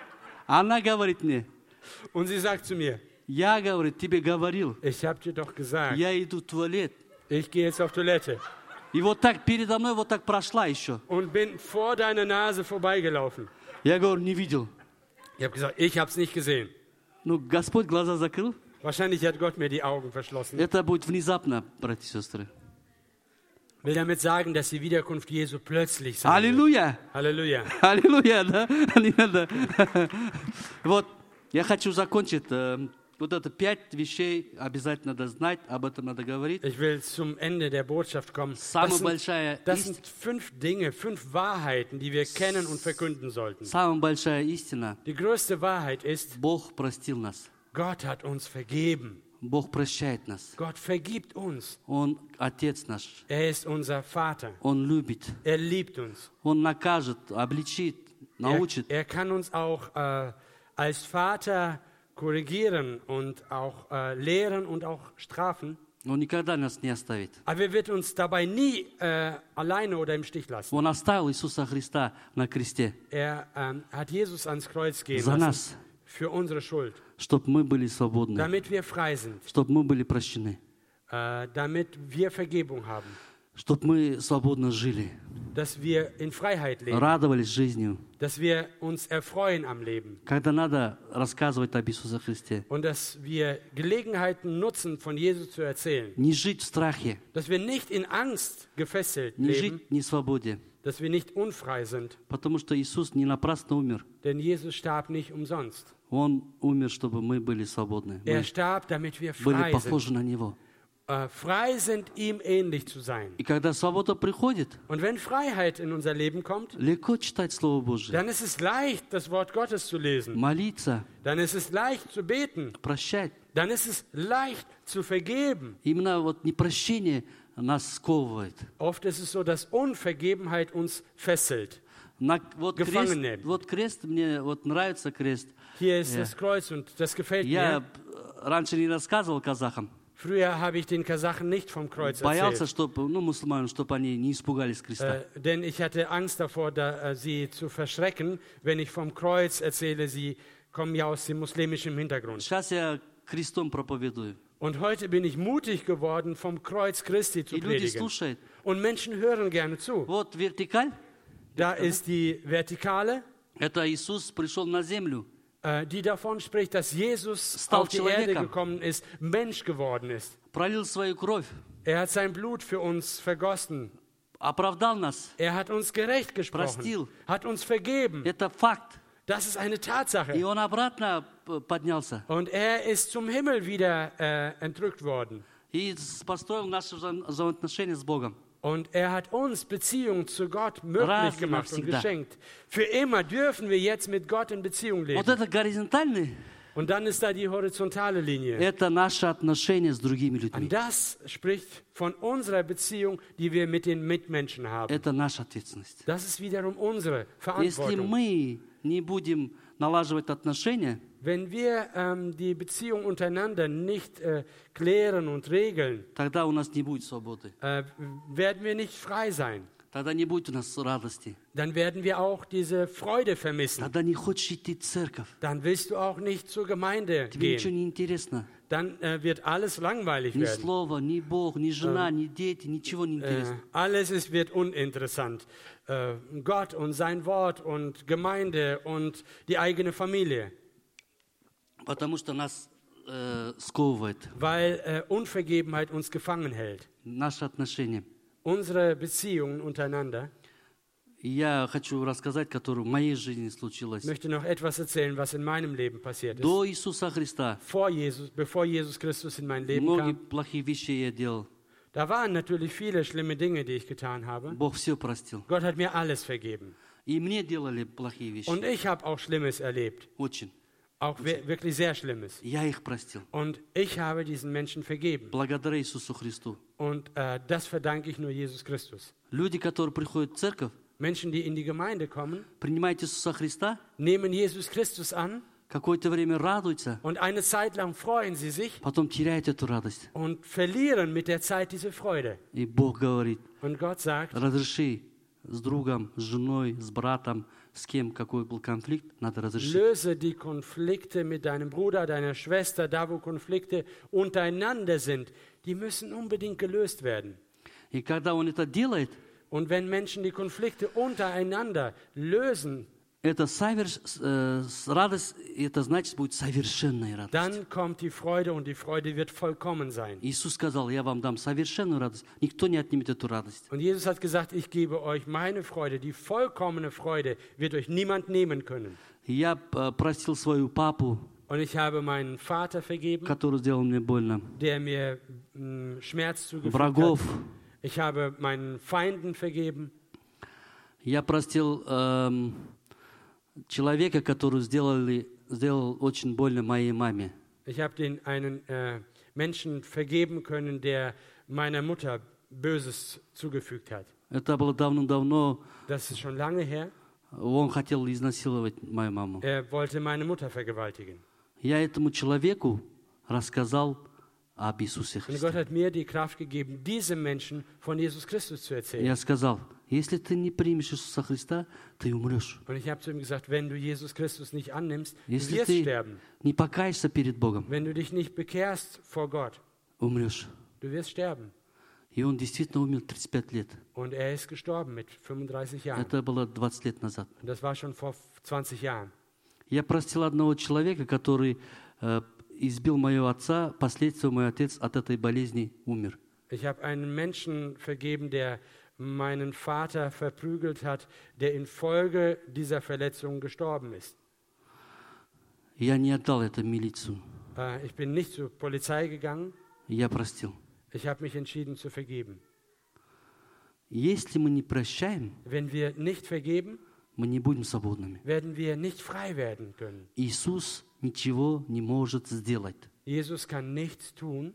[SPEAKER 1] Она говорит мне,
[SPEAKER 2] Und sie sagt zu mir,
[SPEAKER 1] я, говорит, тебе говорил,
[SPEAKER 2] ich habe dir doch gesagt,
[SPEAKER 1] я иду в туалет.
[SPEAKER 2] ich gehe jetzt auf Toilette.
[SPEAKER 1] И вот так передо мной вот так прошла еще.
[SPEAKER 2] Und bin vor deiner Nase vorbeigelaufen.
[SPEAKER 1] Я говорю, не видел.
[SPEAKER 2] Ich habe gesagt, ich habe es nicht gesehen.
[SPEAKER 1] Ну, Господь глаза закрыл.
[SPEAKER 2] Wahrscheinlich hat Gott mir die Augen verschlossen.
[SPEAKER 1] Это будет внезапно, братья и сестры.
[SPEAKER 2] Will damit sagen, dass die Wiederkunft Jesu plötzlich sein wird.
[SPEAKER 1] Аллилуйя!
[SPEAKER 2] Halleluja.
[SPEAKER 1] Аллилуйя, да? Не надо. Вот, я хочу закончить. э, Вот это пять вещей обязательно надо знать, об этом надо говорить.
[SPEAKER 2] Ich will zum Ende der Botschaft kommen.
[SPEAKER 1] Самая
[SPEAKER 2] Das sind,
[SPEAKER 1] большая
[SPEAKER 2] das
[SPEAKER 1] истина,
[SPEAKER 2] sind fünf Dinge, fünf Wahrheiten, die wir kennen und verkünden sollten.
[SPEAKER 1] самая большая истина,
[SPEAKER 2] Die größte Wahrheit ist,
[SPEAKER 1] Бог простил нас.
[SPEAKER 2] Gott hat uns vergeben.
[SPEAKER 1] Бог прощает нас.
[SPEAKER 2] Gott vergibt uns.
[SPEAKER 1] Он Отец наш.
[SPEAKER 2] Er ist unser Vater.
[SPEAKER 1] Он любит.
[SPEAKER 2] Er liebt uns.
[SPEAKER 1] Он накажет, обличит,
[SPEAKER 2] Er,
[SPEAKER 1] научит.
[SPEAKER 2] er kann uns auch äh, als Vater korrigieren und auch äh, lehren und auch strafen.
[SPEAKER 1] Он никогда нас не оставит.
[SPEAKER 2] Aber er wird uns dabei nie äh, alleine oder im Stich lassen.
[SPEAKER 1] Он оставил Иисуса Христа на кресте
[SPEAKER 2] Er ähm, hat Jesus ans Kreuz gehen
[SPEAKER 1] за
[SPEAKER 2] lassen
[SPEAKER 1] нас,
[SPEAKER 2] für unsere Schuld,
[SPEAKER 1] чтобы мы были свободны,
[SPEAKER 2] damit wir frei sind,
[SPEAKER 1] чтобы мы были прощены,
[SPEAKER 2] äh, damit wir Vergebung haben,
[SPEAKER 1] чтобы мы свободно жили,
[SPEAKER 2] dass wir in Freiheit leben,
[SPEAKER 1] радовались жизнью.
[SPEAKER 2] dass wir uns erfreuen am Leben
[SPEAKER 1] Когда надо рассказывать об Иисусе Христе.
[SPEAKER 2] und dass wir Gelegenheiten nutzen, von Jesus zu erzählen.
[SPEAKER 1] Не жить в страхе,
[SPEAKER 2] Dass wir nicht in Angst gefesselt
[SPEAKER 1] не
[SPEAKER 2] leben,
[SPEAKER 1] жить в несвободе.
[SPEAKER 2] dass wir nicht unfrei sind,
[SPEAKER 1] Потому что Иисус не напрасно умер.
[SPEAKER 2] denn Jesus starb nicht umsonst.
[SPEAKER 1] Он умер, чтобы мы были свободны.
[SPEAKER 2] Er
[SPEAKER 1] Мы
[SPEAKER 2] starb, damit wir
[SPEAKER 1] были
[SPEAKER 2] frei sind.
[SPEAKER 1] похожи на Него.
[SPEAKER 2] Äh, frei sind, ihm ähnlich zu sein.
[SPEAKER 1] И когда свобода приходит,
[SPEAKER 2] Und wenn Freiheit in unser Leben kommt,
[SPEAKER 1] легко читать Слово Божие,
[SPEAKER 2] dann ist es leicht, das Wort Gottes zu lesen.
[SPEAKER 1] молиться,
[SPEAKER 2] Dann ist es leicht zu beten.
[SPEAKER 1] прощать.
[SPEAKER 2] Dann ist es leicht zu vergeben.
[SPEAKER 1] Именно вот непрощение нас сковывает.
[SPEAKER 2] Oft ist es so, dass Unvergebenheit uns fesselt.
[SPEAKER 1] На, вот,
[SPEAKER 2] Gefangen
[SPEAKER 1] крест,
[SPEAKER 2] nehmen.
[SPEAKER 1] вот крест, мне вот нравится крест.
[SPEAKER 2] Hier ist
[SPEAKER 1] Ja.
[SPEAKER 2] das Kreuz und das gefällt
[SPEAKER 1] Я
[SPEAKER 2] mir.
[SPEAKER 1] раньше не рассказывал казахам.
[SPEAKER 2] Früher habe ich den Kasachen nicht vom Kreuz
[SPEAKER 1] Боялся,
[SPEAKER 2] erzählt,
[SPEAKER 1] чтобы, ну, мусульман, чтобы они не испугались креста.
[SPEAKER 2] äh, denn ich hatte Angst davor, da, äh, sie zu verschrecken. Wenn ich vom Kreuz erzähle, sie kommen ja aus dem muslimischen Hintergrund.
[SPEAKER 1] Сейчас я крестом проповедую.
[SPEAKER 2] Und heute bin ich mutig geworden, vom Kreuz Christi zu
[SPEAKER 1] И люди
[SPEAKER 2] predigen.
[SPEAKER 1] слушают.
[SPEAKER 2] Und Menschen hören gerne zu.
[SPEAKER 1] Вот вертикаль,
[SPEAKER 2] Da ist die Vertikale,
[SPEAKER 1] это Иисус пришел на землю.
[SPEAKER 2] äh, die davon spricht, dass Jesus
[SPEAKER 1] Stał
[SPEAKER 2] auf die Erde
[SPEAKER 1] человеком.
[SPEAKER 2] gekommen ist, Mensch geworden ist.
[SPEAKER 1] Пролил свою кровь,
[SPEAKER 2] Er hat sein Blut für uns vergossen.
[SPEAKER 1] оправдал нас.
[SPEAKER 2] Er hat uns gerecht gesprochen,
[SPEAKER 1] Простил.
[SPEAKER 2] hat uns vergeben.
[SPEAKER 1] Это факт.
[SPEAKER 2] Das ist eine
[SPEAKER 1] И
[SPEAKER 2] Tatsache.
[SPEAKER 1] он обратно п- поднялся
[SPEAKER 2] Und er ist zum Himmel wieder äh, entrückt worden.
[SPEAKER 1] и с- построил наши вза- взаимоотношения с Богом.
[SPEAKER 2] Und er hat uns Beziehung zu Gott möglich
[SPEAKER 1] Раз и
[SPEAKER 2] gemacht und
[SPEAKER 1] навсегда.
[SPEAKER 2] geschenkt. Für immer dürfen wir jetzt mit Gott in Beziehung leben.
[SPEAKER 1] Вот это горизонтальный,
[SPEAKER 2] Und dann ist da die horizontale Linie.
[SPEAKER 1] это наши отношения с другими
[SPEAKER 2] Und
[SPEAKER 1] людьми.
[SPEAKER 2] das spricht von unserer Beziehung, die wir mit den Mitmenschen haben.
[SPEAKER 1] Это наша ответственность.
[SPEAKER 2] Das ist wiederum unsere
[SPEAKER 1] Если
[SPEAKER 2] Verantwortung.
[SPEAKER 1] мы не будем налаживать отношения,
[SPEAKER 2] Wenn wir ähm, die Beziehung untereinander nicht äh, klären und regeln,
[SPEAKER 1] тогда у нас не будет свободы.
[SPEAKER 2] äh, werden wir nicht frei sein.
[SPEAKER 1] Тогда не будет у нас радости.
[SPEAKER 2] Dann werden wir auch diese Freude vermissen.
[SPEAKER 1] Тогда не хочешь идти в церковь.
[SPEAKER 2] Dann willst du auch nicht zur Gemeinde
[SPEAKER 1] Тебе ничего
[SPEAKER 2] gehen.
[SPEAKER 1] не интересно.
[SPEAKER 2] Dann äh, wird alles langweilig
[SPEAKER 1] Ни
[SPEAKER 2] werden.
[SPEAKER 1] слова, ни Бог, ни жена, ни дети, ничего не
[SPEAKER 2] Äh,
[SPEAKER 1] интересно.
[SPEAKER 2] alles ist, wird uninteressant. Äh, Gott und sein Wort und Gemeinde und die eigene Familie.
[SPEAKER 1] Потому что нас э, сковывает
[SPEAKER 2] Weil äh, Unvergebenheit uns gefangen hält.
[SPEAKER 1] наши отношения.
[SPEAKER 2] Unsere Beziehungen untereinander.
[SPEAKER 1] И я хочу рассказать, которое в моей жизни случилось.
[SPEAKER 2] Ich möchte noch etwas erzählen, was in meinem Leben passiert ist.
[SPEAKER 1] До Иисуса Христа
[SPEAKER 2] Vor Jesus, bevor Jesus Christus in mein Leben
[SPEAKER 1] многие
[SPEAKER 2] kam,
[SPEAKER 1] плохие вещи я делал.
[SPEAKER 2] da waren natürlich viele schlimme Dinge, die ich getan habe.
[SPEAKER 1] Бог все простил.
[SPEAKER 2] Gott hat mir alles vergeben.
[SPEAKER 1] И мне делали плохие вещи.
[SPEAKER 2] Und ich habe auch Schlimmes erlebt.
[SPEAKER 1] Очень.
[SPEAKER 2] Auch we- wirklich sehr Schlimmes.
[SPEAKER 1] Я их простил.
[SPEAKER 2] Und ich habe diesen Menschen vergeben.
[SPEAKER 1] Благодаря Иисусу Христу.
[SPEAKER 2] Und äh, das verdanke ich nur Jesus Christus.
[SPEAKER 1] Люди, которые приходят в церковь,
[SPEAKER 2] Menschen, die in die Gemeinde kommen,
[SPEAKER 1] принимают Иисуса Христа,
[SPEAKER 2] nehmen Jesus Christus an
[SPEAKER 1] какое-то время радуются,
[SPEAKER 2] und eine Zeit lang freuen sie sich
[SPEAKER 1] потом теряют эту радость.
[SPEAKER 2] und verlieren mit der Zeit diese Freude.
[SPEAKER 1] И Бог говорит,
[SPEAKER 2] Und Gott sagt,
[SPEAKER 1] разреши с другом, с женой, с братом, с кем, какой был конфликт, надо разрешить.
[SPEAKER 2] löse die Konflikte mit deinem Bruder, deiner Schwester, da wo Konflikte untereinander sind, die müssen unbedingt gelöst werden.
[SPEAKER 1] И когда он это делает,
[SPEAKER 2] Und wenn Menschen die Konflikte untereinander lösen,
[SPEAKER 1] это соверш... э, с- радость, это значит, будет совершенная радость.
[SPEAKER 2] dann kommt die Freude und die Freude wird vollkommen sein.
[SPEAKER 1] Иисус сказал, я вам дам совершенную радость. Никто не отнимет эту радость.
[SPEAKER 2] Und Jesus hat gesagt, ich gebe euch meine Freude, die vollkommene Freude wird euch niemand nehmen können.
[SPEAKER 1] И я э, простил свою папу,
[SPEAKER 2] Und ich habe meinen Vater vergeben,
[SPEAKER 1] который сделал мне больно,
[SPEAKER 2] der mir mh, Schmerz zugefügt
[SPEAKER 1] врагов.
[SPEAKER 2] hat. Ich habe meinen Feinden vergeben.
[SPEAKER 1] Я простил эм, человека, который сделали, сделал очень больно моей маме.
[SPEAKER 2] Ich habe den einen äh, Menschen vergeben können, der meiner Mutter Böses zugefügt hat.
[SPEAKER 1] Это было давно-давно.
[SPEAKER 2] Das ist schon lange her.
[SPEAKER 1] Он хотел изнасиловать мою маму.
[SPEAKER 2] Er wollte meine Mutter vergewaltigen.
[SPEAKER 1] Я этому человеку рассказал об Иисусе
[SPEAKER 2] Und
[SPEAKER 1] Христе.
[SPEAKER 2] Gott hat mir die Kraft gegeben, diesem Menschen von Jesus Christus zu erzählen.
[SPEAKER 1] Я сказал, если ты не примешь Иисуса Христа, ты умрешь.
[SPEAKER 2] Und ich habe zu ihm gesagt, wenn du Jesus Christus nicht annimmst, du
[SPEAKER 1] Если
[SPEAKER 2] wirst
[SPEAKER 1] ты
[SPEAKER 2] sterben.
[SPEAKER 1] не покаешься перед Богом,
[SPEAKER 2] Wenn du dich nicht bekehrst vor Gott,
[SPEAKER 1] умрешь.
[SPEAKER 2] du wirst sterben.
[SPEAKER 1] И он действительно умер тридцать пять лет.
[SPEAKER 2] Und er ist gestorben mit fünfunddreißig Jahren.
[SPEAKER 1] Это было двадцать лет назад.
[SPEAKER 2] Und das war schon vor zwanzig Jahren.
[SPEAKER 1] Я простил одного человека, который э, избил моего отца. Последствия мой отец от этой болезни умер.
[SPEAKER 2] Ich habe einen Menschen vergeben, der meinen Vater verprügelt hat, der infolge dieser Verletzung gestorben ist.
[SPEAKER 1] Я не отдал это в милицию.
[SPEAKER 2] Äh, ich bin nicht zur Polizei gegangen.
[SPEAKER 1] Я простил.
[SPEAKER 2] Ich habe mich entschieden zu vergeben.
[SPEAKER 1] Если мы не прощаем,
[SPEAKER 2] Wenn wir nicht vergeben,
[SPEAKER 1] мы не будем свободными.
[SPEAKER 2] werden wir nicht frei werden können.
[SPEAKER 1] Иисус ничего не может сделать.
[SPEAKER 2] Jesus kann nichts tun.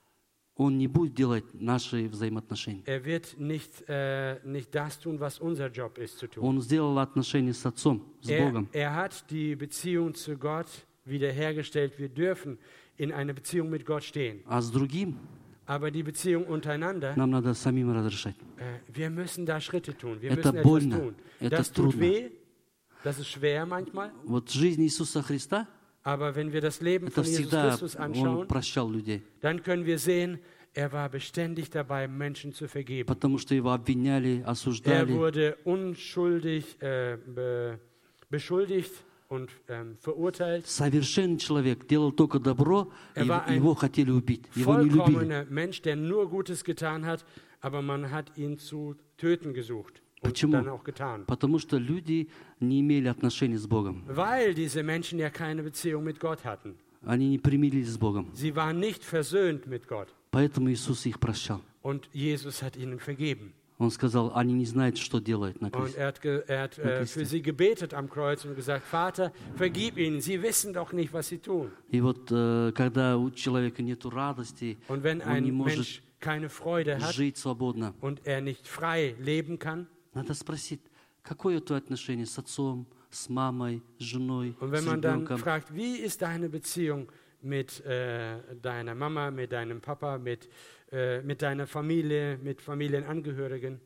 [SPEAKER 1] Он не будет делать наши взаимоотношения.
[SPEAKER 2] Er wird nicht, äh, nicht das tun, was unser Job ist zu tun.
[SPEAKER 1] Он сделал отношения с Отцом, с
[SPEAKER 2] Er,
[SPEAKER 1] Богом.
[SPEAKER 2] er hat die Beziehung zu Gott wiederhergestellt. Wir dürfen in einer Beziehung mit Gott stehen.
[SPEAKER 1] А с другим
[SPEAKER 2] Aber die Beziehung untereinander,
[SPEAKER 1] нам надо самим разрешать.
[SPEAKER 2] äh, wir müssen da Schritte tun. Wir
[SPEAKER 1] Это
[SPEAKER 2] müssen etwas
[SPEAKER 1] больно,
[SPEAKER 2] tun.
[SPEAKER 1] это
[SPEAKER 2] Das tut
[SPEAKER 1] трудно.
[SPEAKER 2] weh, das ist schwer manchmal.
[SPEAKER 1] Вот жизнь Иисуса Христа,
[SPEAKER 2] Aber wenn wir das Leben
[SPEAKER 1] это
[SPEAKER 2] von Jesus
[SPEAKER 1] всегда
[SPEAKER 2] Christus
[SPEAKER 1] Он
[SPEAKER 2] anschauen,
[SPEAKER 1] прощал людей.
[SPEAKER 2] dann können wir sehen, er war beständig dabei, Menschen zu vergeben.
[SPEAKER 1] Потому что его обвиняли,
[SPEAKER 2] Er
[SPEAKER 1] осуждали.
[SPEAKER 2] wurde unschuldig äh, be, beschuldigt und ähm, verurteilt.
[SPEAKER 1] Совершенный человек делал только добро, и
[SPEAKER 2] Er war ein
[SPEAKER 1] его хотели убить. Его не любили.
[SPEAKER 2] Vollkommener Mensch, der nur Gutes getan hat, aber man hat ihn zu töten gesucht und
[SPEAKER 1] Почему?
[SPEAKER 2] dann auch getan.
[SPEAKER 1] Потому что люди не имели отношений с Богом.
[SPEAKER 2] Weil diese Menschen ja keine Beziehung mit Gott hatten.
[SPEAKER 1] Они не примирились с Богом.
[SPEAKER 2] Sie waren nicht versöhnt mit Gott.
[SPEAKER 1] Поэтому Иисус их прощал.
[SPEAKER 2] Und Jesus hat ihnen vergeben.
[SPEAKER 1] Он сказал, они не знают, что делают на
[SPEAKER 2] Und
[SPEAKER 1] кресте.
[SPEAKER 2] er hat, ge, er hat äh, für sie gebetet am Kreuz und gesagt, Vater, vergib ihnen, sie wissen doch nicht, was sie tun.
[SPEAKER 1] И вот э, когда у человека нет радости,
[SPEAKER 2] Und wenn
[SPEAKER 1] он не
[SPEAKER 2] ein
[SPEAKER 1] может
[SPEAKER 2] Mensch keine Freude hat
[SPEAKER 1] жить свободно,
[SPEAKER 2] und er nicht frei leben kann,
[SPEAKER 1] надо спросить, какое твое отношение с отцом, с мамой, с женой,
[SPEAKER 2] und wenn
[SPEAKER 1] с
[SPEAKER 2] man dann
[SPEAKER 1] ребенком?
[SPEAKER 2] fragt, wie ist deine Beziehung mit äh, deiner Mama, mit deinem Papa, mit, äh, mit deiner Familie, mit Familienangehörigen,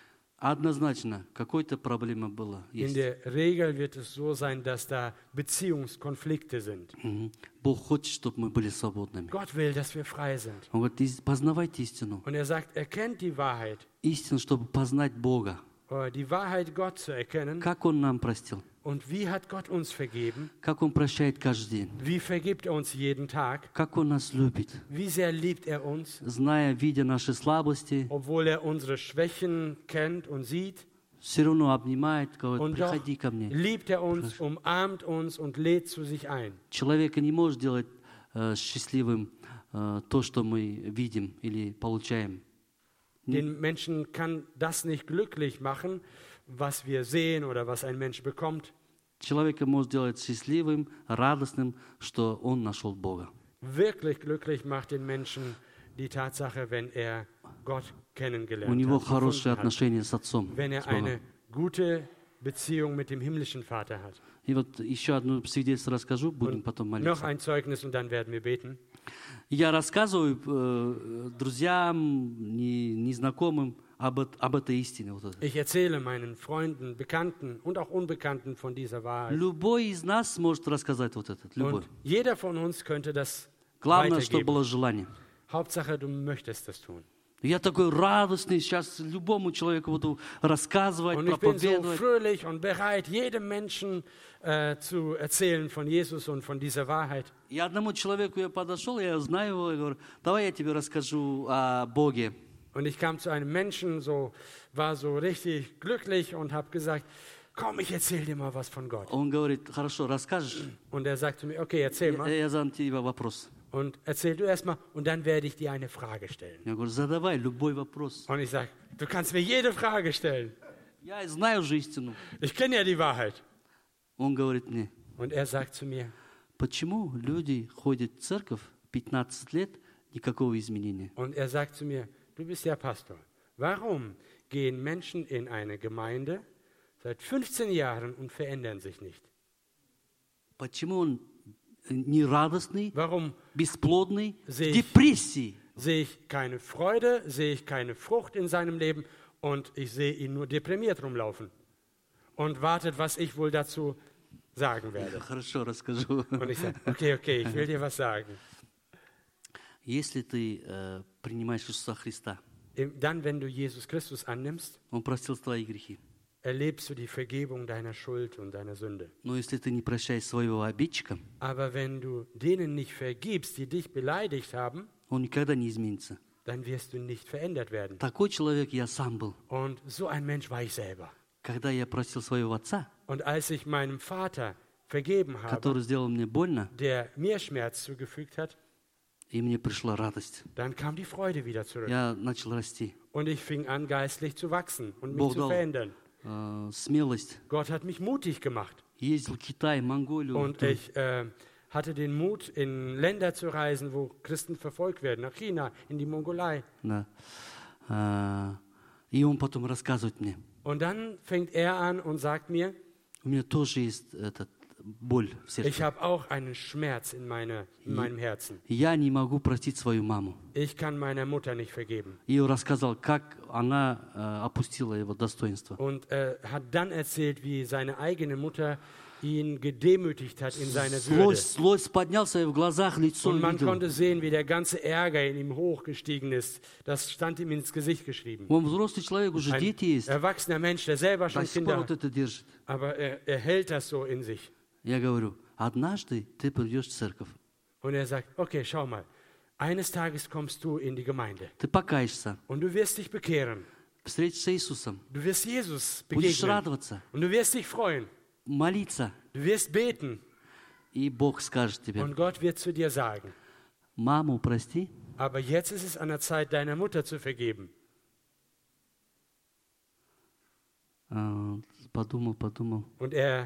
[SPEAKER 1] Однозначно, какой-то проблема была.
[SPEAKER 2] in
[SPEAKER 1] Есть.
[SPEAKER 2] der Regel wird es so sein, dass da Beziehungskonflikte sind.
[SPEAKER 1] Мгм. Бог хочет, чтобы мы были свободными.
[SPEAKER 2] Gott will, dass wir frei sind.
[SPEAKER 1] Он говорит, «Из- познавайте истину.
[SPEAKER 2] Und er sagt, erkennt die Wahrheit.
[SPEAKER 1] Истину, чтобы познать Бога.
[SPEAKER 2] Äh, Die Wahrheit Gott zu erkennen.
[SPEAKER 1] Как Он нам простил?
[SPEAKER 2] Und wie hat Gott uns vergeben?
[SPEAKER 1] Как Он прощает каждый день?
[SPEAKER 2] Wie vergibt er uns jeden Tag?
[SPEAKER 1] Как Он нас любит?
[SPEAKER 2] Wie sehr liebt er uns?
[SPEAKER 1] Зная, видя наши слабости,
[SPEAKER 2] Obwohl er unsere Schwächen kennt und sieht.
[SPEAKER 1] все равно обнимает, говорит,
[SPEAKER 2] Und doch
[SPEAKER 1] приходи ко мне.
[SPEAKER 2] liebt er uns, umarmt uns und lädt zu sich ein.
[SPEAKER 1] Человека не может делать э, счастливым э, то, что мы видим или получаем.
[SPEAKER 2] Den Menschen kann das nicht glücklich machen, was wir sehen oder was ein Mensch bekommt.
[SPEAKER 1] Человека может делать счастливым, радостным, что он нашел Бога.
[SPEAKER 2] Wirklich glücklich macht den Menschen die Tatsache, wenn er Gott
[SPEAKER 1] У
[SPEAKER 2] kennengelernt
[SPEAKER 1] него
[SPEAKER 2] hat,
[SPEAKER 1] хорошие
[SPEAKER 2] gefunden hat,
[SPEAKER 1] отношения с Отцом.
[SPEAKER 2] wenn er
[SPEAKER 1] с Богом.
[SPEAKER 2] eine gute Beziehung mit dem himmlischen Vater hat.
[SPEAKER 1] И вот еще одно свидетельство расскажу, будем потом
[SPEAKER 2] Noch
[SPEAKER 1] молиться.
[SPEAKER 2] ein Zeugnis und dann werden wir beten.
[SPEAKER 1] Я рассказываю э, друзьям, не- незнакомым об, эт- об этой истине. Вот это.
[SPEAKER 2] Ich erzähle meinen Freunden, Bekannten und auch Unbekannten von dieser Wahrheit.
[SPEAKER 1] Любой из нас может рассказать вот этот, любой.
[SPEAKER 2] Und jeder von uns könnte das
[SPEAKER 1] Главное, чтобы
[SPEAKER 2] weitergeben.
[SPEAKER 1] было желание.
[SPEAKER 2] Hauptsache, du möchtest das tun.
[SPEAKER 1] Я такой радостный, сейчас любому человеку буду рассказывать,
[SPEAKER 2] Und ich bin so
[SPEAKER 1] проповедовать.
[SPEAKER 2] fröhlich und bereit, jedem Menschen äh, zu erzählen von Jesus und von dieser Wahrheit.
[SPEAKER 1] И одному человеку я подошел, я знаю его, я говорю, давай я тебе расскажу о Боге.
[SPEAKER 2] Und ich kam zu einem Menschen, so, war so richtig glücklich und habe gesagt, komm, ich erzähle dir mal was von Gott.
[SPEAKER 1] Он говорит, хорошо, расскажешь?
[SPEAKER 2] Und er sagte mir, okay, erzähl
[SPEAKER 1] Я,
[SPEAKER 2] mal.
[SPEAKER 1] я задам тебе вопрос.
[SPEAKER 2] Und erzähl du erst mal und dann werde ich dir eine Frage stellen.
[SPEAKER 1] Я говорю, задавай любой вопрос.
[SPEAKER 2] Und ich sage, du kannst mir jede Frage stellen.
[SPEAKER 1] Я знаю же истину.
[SPEAKER 2] Ich kenne ja die Wahrheit.
[SPEAKER 1] Он говорит мне,
[SPEAKER 2] Und er sagt zu mir,
[SPEAKER 1] почему люди ходят в церковь пятнадцать лет, никакого изменения?
[SPEAKER 2] und er sagt zu mir, du bist ja Pastor. Warum gehen Menschen in eine Gemeinde seit fünfzehn Jahren und verändern sich nicht?
[SPEAKER 1] Почему он нерадостный,
[SPEAKER 2] Warum
[SPEAKER 1] бесплодный, в
[SPEAKER 2] Sehe ich-
[SPEAKER 1] депрессии?
[SPEAKER 2] sehe ich keine Freude, sehe ich keine Frucht in seinem Leben und ich sehe ihn nur deprimiert rumlaufen und wartet, was ich wohl dazu sagen werde.
[SPEAKER 1] Хорошо, расскажу.
[SPEAKER 2] Und ich sage, okay, okay, ich will dir was sagen.
[SPEAKER 1] Если ты э, принимаешь Иисуса Христа,
[SPEAKER 2] im- dann, wenn du Jesus Christus annimmst,
[SPEAKER 1] Он простил твои грехи.
[SPEAKER 2] erlebst du die Vergebung deiner Schuld und deiner Sünde.
[SPEAKER 1] Но если ты не прощаешь своего обидчика,
[SPEAKER 2] Aber wenn du denen nicht vergibst, die dich beleidigt haben,
[SPEAKER 1] он никогда не изменится.
[SPEAKER 2] dann wirst du nicht verändert werden.
[SPEAKER 1] Такой человек я сам был.
[SPEAKER 2] Und so ein Mensch war ich selber.
[SPEAKER 1] Когда я простил своего отца,
[SPEAKER 2] Und als ich meinem Vater vergeben habe,
[SPEAKER 1] который сделал мне больно,
[SPEAKER 2] der mir Schmerz zugefügt hat,
[SPEAKER 1] и мне пришла радость.
[SPEAKER 2] dann kam die Freude wieder zurück.
[SPEAKER 1] Я начал расти.
[SPEAKER 2] Und ich fing an, geistlich zu wachsen und mich
[SPEAKER 1] Бог
[SPEAKER 2] zu
[SPEAKER 1] дал
[SPEAKER 2] verändern.
[SPEAKER 1] э, смелость.
[SPEAKER 2] Gott hat mich mutig gemacht.
[SPEAKER 1] Ездил в Китай, Монголию.
[SPEAKER 2] Und
[SPEAKER 1] Тур-
[SPEAKER 2] ich äh, hatte den Mut, in Länder zu reisen, wo Christen verfolgt werden, nach China, in die Mongolei.
[SPEAKER 1] Да. А, И он потом рассказывает мне.
[SPEAKER 2] Und dann fängt er an und sagt mir,
[SPEAKER 1] У меня тоже есть этот, боль в
[SPEAKER 2] ich
[SPEAKER 1] сердце.
[SPEAKER 2] habe auch einen Schmerz in, meine, in meinem Herzen.
[SPEAKER 1] Я не могу простить свою маму.
[SPEAKER 2] Ich kann meiner Mutter nicht vergeben.
[SPEAKER 1] И он рассказал, как она э, опустила его достоинство.
[SPEAKER 2] Und äh, hat dann erzählt, wie seine eigene Mutter ihn gedemütigt hat in seiner Würde.
[SPEAKER 1] Злость, злость поднялся и в глазах, лицо
[SPEAKER 2] Und man
[SPEAKER 1] видел.
[SPEAKER 2] konnte sehen, wie der ganze Ärger in ihm hochgestiegen ist. Das stand ihm ins Gesicht geschrieben.
[SPEAKER 1] Он взрослый человек, уже
[SPEAKER 2] Ein
[SPEAKER 1] дети есть.
[SPEAKER 2] erwachsener Mensch, der selber
[SPEAKER 1] До
[SPEAKER 2] schon
[SPEAKER 1] сих пор
[SPEAKER 2] Kinder
[SPEAKER 1] вот
[SPEAKER 2] hat.
[SPEAKER 1] это держит.
[SPEAKER 2] Aber er, er hält das so in sich.
[SPEAKER 1] Я говорю, однажды ты придешь в церковь,
[SPEAKER 2] Und er sagt, okay, schau mal, eines Tages kommst du in die Gemeinde
[SPEAKER 1] ты покаешься,
[SPEAKER 2] und du wirst dich bekehren.
[SPEAKER 1] встретишься с Иисусом,
[SPEAKER 2] Du wirst Jesus
[SPEAKER 1] будешь
[SPEAKER 2] begegnen
[SPEAKER 1] радоваться,
[SPEAKER 2] und du wirst dich freuen.
[SPEAKER 1] молиться,
[SPEAKER 2] Du wirst beten
[SPEAKER 1] и Бог скажет тебе,
[SPEAKER 2] und Gott wird zu dir sagen,
[SPEAKER 1] маму прости,
[SPEAKER 2] aber jetzt ist es an der Zeit, deiner Mutter zu vergeben.
[SPEAKER 1] А, подумал, подумал.
[SPEAKER 2] Und er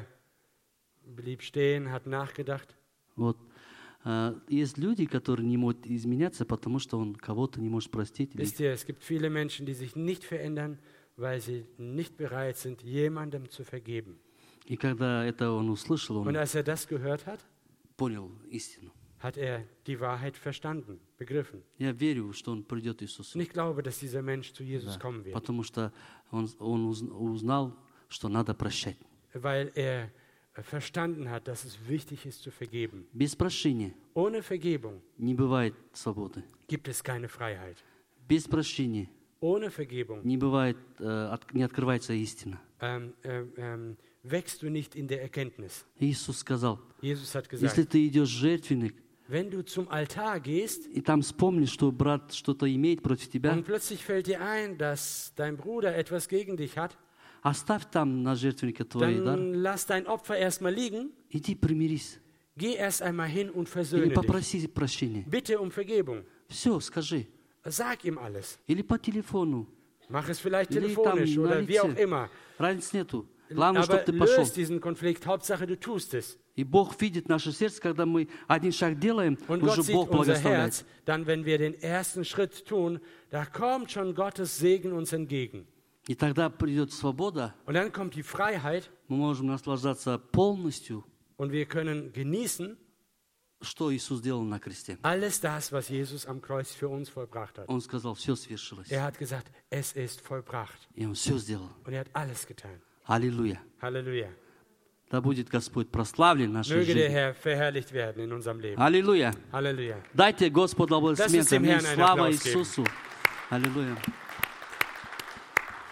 [SPEAKER 2] blieb stehen, hat nachgedacht.
[SPEAKER 1] Вот. А, Есть люди, которые не могут изменяться, потому что он кого-то не может простить. или-
[SPEAKER 2] Wisst ihr, es gibt viele Menschen, die sich nicht verändern, weil sie nicht bereit sind, jemandem zu vergeben.
[SPEAKER 1] И когда это он услышал,
[SPEAKER 2] Und
[SPEAKER 1] он
[SPEAKER 2] als er das gehört hat,
[SPEAKER 1] понял истину.
[SPEAKER 2] hat er die Wahrheit verstanden, begriffen.
[SPEAKER 1] Я верю, что он придет Иисусу.
[SPEAKER 2] Und ich glaube, dass dieser Mensch zu Jesus
[SPEAKER 1] Да.
[SPEAKER 2] kommen wird,
[SPEAKER 1] Потому что он, он уз- узнал, что надо прощать.
[SPEAKER 2] weil er verstanden hat, dass es wichtig ist zu vergeben.
[SPEAKER 1] Без прощения
[SPEAKER 2] Ohne Vergebung
[SPEAKER 1] не bывает свободы.
[SPEAKER 2] gibt es keine Freiheit.
[SPEAKER 1] Без прощения
[SPEAKER 2] Ohne Vergebung
[SPEAKER 1] не бывает, э, от- не открывается истина.
[SPEAKER 2] ähm, ähm, ähm, wächst du nicht in der Erkenntnis.
[SPEAKER 1] Иисус сказал,
[SPEAKER 2] Jesus hat
[SPEAKER 1] если
[SPEAKER 2] gesagt,
[SPEAKER 1] ты идешь в жертвенник,
[SPEAKER 2] wenn du zum Altar gehst
[SPEAKER 1] и там вспомнишь, что брат что-то имеет против тебя,
[SPEAKER 2] und plötzlich fällt dir ein, dass dein Bruder etwas gegen dich hat,
[SPEAKER 1] оставь там на жертвеннике твои дары,
[SPEAKER 2] dann lass dein Opfer erstmal liegen,
[SPEAKER 1] иди примирись.
[SPEAKER 2] geh erst einmal hin und
[SPEAKER 1] Или
[SPEAKER 2] versöhne dich.
[SPEAKER 1] попроси прощения.
[SPEAKER 2] Bitte um Vergebung.
[SPEAKER 1] Все, скажи.
[SPEAKER 2] Sag ihm alles.
[SPEAKER 1] Или по телефону.
[SPEAKER 2] Mach es vielleicht
[SPEAKER 1] Или там
[SPEAKER 2] telefonisch
[SPEAKER 1] на
[SPEAKER 2] oder wie auch
[SPEAKER 1] лице.
[SPEAKER 2] immer.
[SPEAKER 1] Разницы нету. Главное,
[SPEAKER 2] Aber
[SPEAKER 1] чтобы ты пошел.
[SPEAKER 2] löst diesen Konflikt. Hauptsache, du tust es.
[SPEAKER 1] И Бог видит наше сердце, когда мы один шаг делаем,
[SPEAKER 2] Und
[SPEAKER 1] уже
[SPEAKER 2] Gott sieht
[SPEAKER 1] Бог
[SPEAKER 2] unser
[SPEAKER 1] благословляет.
[SPEAKER 2] Herz. Dann, wenn wir den ersten Schritt tun, da kommt schon Gottes Segen uns entgegen.
[SPEAKER 1] И тогда придет свобода,
[SPEAKER 2] Und dann kommt die Freiheit
[SPEAKER 1] мы можем наслаждаться полностью,
[SPEAKER 2] und wir können genießen
[SPEAKER 1] что Иисус сделал на кресте.
[SPEAKER 2] alles das, was Jesus am Kreuz für uns vollbracht hat.
[SPEAKER 1] Он сказал, все свершилось.
[SPEAKER 2] Er hat gesagt, es ist vollbracht.
[SPEAKER 1] И Он все сделал.
[SPEAKER 2] Und er hat alles getan.
[SPEAKER 1] Аллилуйя.
[SPEAKER 2] Halleluja.
[SPEAKER 1] Да будет Господь прославлен в нашей
[SPEAKER 2] Möge der
[SPEAKER 1] жизни.
[SPEAKER 2] Herr verherrlicht werden in unserem Leben.
[SPEAKER 1] Аллилуйя.
[SPEAKER 2] Halleluja.
[SPEAKER 1] Дайте Господу
[SPEAKER 2] Lass uns
[SPEAKER 1] аплодисменты.
[SPEAKER 2] dem
[SPEAKER 1] Аминь.
[SPEAKER 2] Herrn einen
[SPEAKER 1] Слава
[SPEAKER 2] Applaus geben.
[SPEAKER 1] Иисусу. Аллилуйя.